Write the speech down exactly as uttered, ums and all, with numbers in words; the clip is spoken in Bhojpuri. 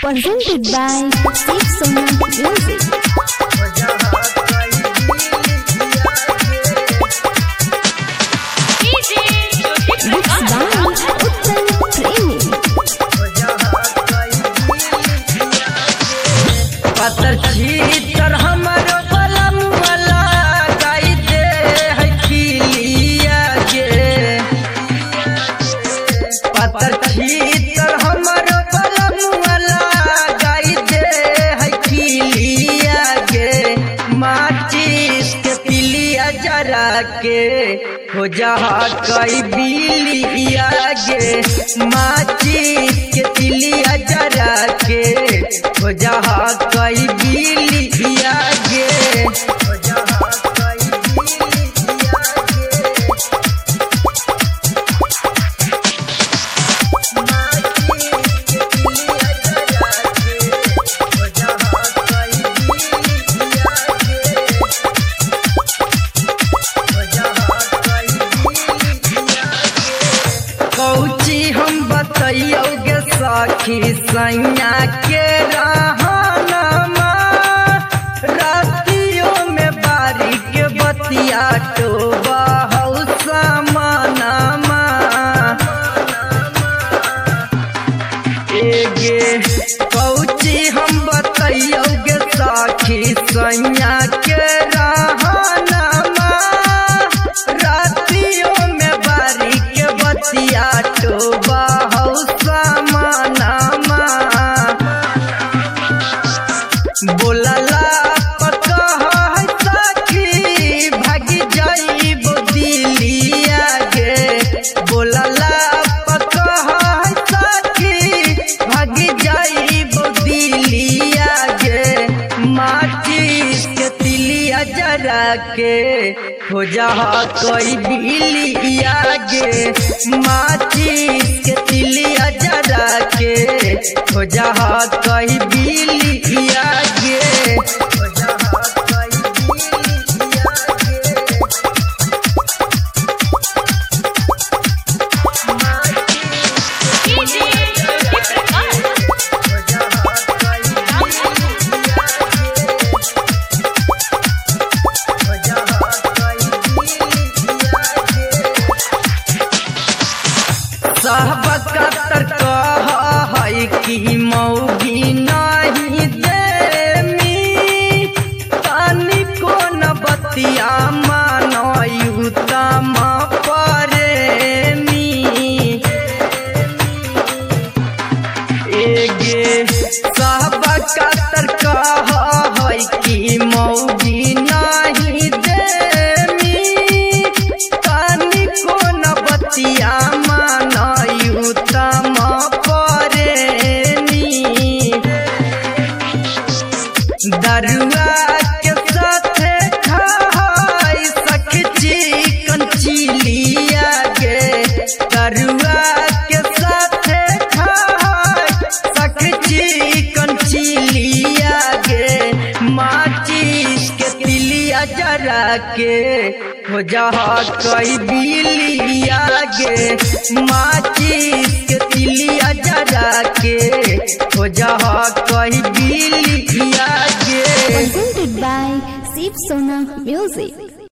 Presented by Steve Sona Music. पत्थर छीतर हमरो कलम वाला गाई दे है खिलिया गे। पत्थर छीतर हमरो कलम वाला गाई दे है खिलिया गे। माचिस के तिलिया जरा के हो जहा कई बिलिया गे। माचिस के तिलिया जरा के हो जहा कई बिलिया गे। हो जहा कई बिलिया गे। माचिस के तिलिया जरा के हो जहा कई बिलिया गे। हो जहा कई बिलिया गे। कौची हम बतैयोगे सखी सैया के रहनमा। रातियों में बारी के बतिया तो बहु समानमा। एगे कौची हम बतैयोगे सखी सैया के रहनमा। रातियों में बारी के बतिया तो बहु समानमा। बोलला पकह है सखी भागी जाइब दिलिया गे। बोलला पकह है सखी भागी जाइब दिलिया गे। माचिस के तिलिया जरा के हो जहा कोई बिलिया गे। माचिस के तिलिया जरा के हो जहा कोई बिलिया गे। हो जहा कोई बिलिया गे। माचिस के तिलिया जरा के हो जहा कोई बिलिया गे। हो जहा कोई बिलिया गे। साहब कतर कह है कि मौगी नहीं देमी। तानी को न बतिया मानयु तम परेमी। एगे साहब कतर कह है कि मौगी नहीं देमी। तानी को न बतिया मानयु तम परेनी। दरुआ के साथे खाई सखी चिकन चिलिया गे। दरुआ के साथे खाई सखी चिकन चिलिया गे। माचिस के तिलिया जरा के हो जहा कई बिलिया गे। माचिस के तिलिया जरा के हो जहा कई बिलिया गे। Presented by Steve Sona Music.